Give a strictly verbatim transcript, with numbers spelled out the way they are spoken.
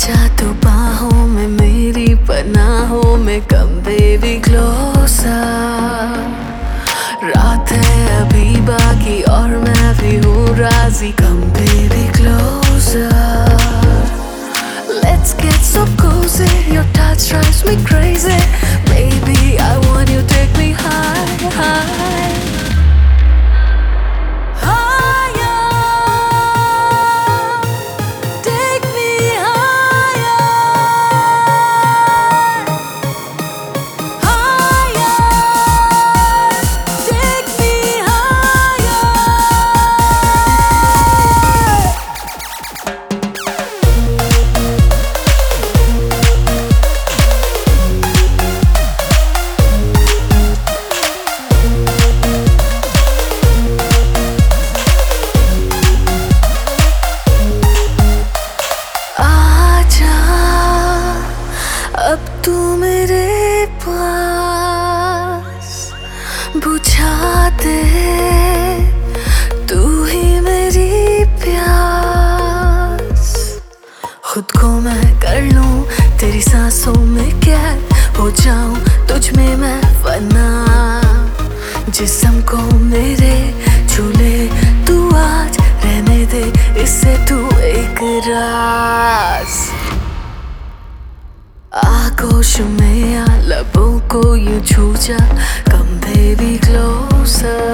आजा तू बाहों में मेरी पनाहों में कम बेबी क्लोजर। रात है अभी बाकी और मैं भी हूँ राजी come baby closer. Let's get so cozy, your touch drives me crazy. Baby, I want you to take me high, high. अब तू मेरे पास बुझा दे तू ही मेरी प्यास। खुद को मैं कर लूं तेरी सांसों में कैद हो जाऊं तुझ में मैं फना। जिस्म को मेरे छूले तू आज रहने दे इससे तू एक राज। आगोश में या लबों को यूं छू जा कम बेबी क्लोजर।